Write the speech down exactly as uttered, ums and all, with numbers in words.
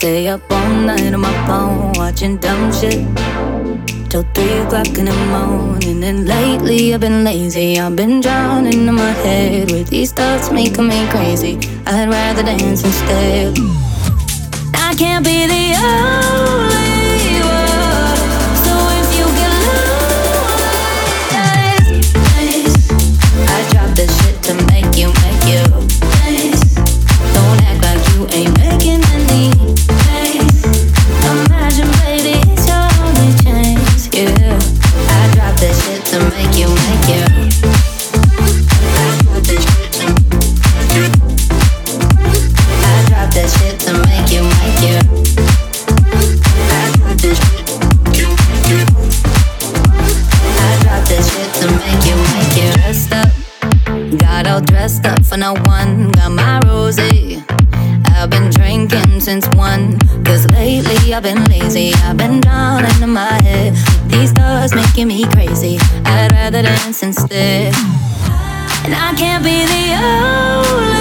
Stay up all night on my phone, watching dumb shit till three o'clock in the morning. And lately I've been lazy, I've been drowning in my head with these thoughts making me crazy. I'd rather dance instead. I can't be the only one, so if you get lost, I drop this shit to make you, make you dance. Don't act like you ain't making any pace. Imagine, baby, it's your only chance, yeah. I drop this shit to make you, make you. I drop this shit to make you. I drop this shit to make you, make you. I drop this shit to make you, make you. I drop this shit to make you, make you. Dressed up, got all dressed up for no one. Got my rosé, I've been drinking since one. Cause lately I've been lazy, I've been down into my head. These thoughts making me crazy, I'd rather dance instead. And I can't be the only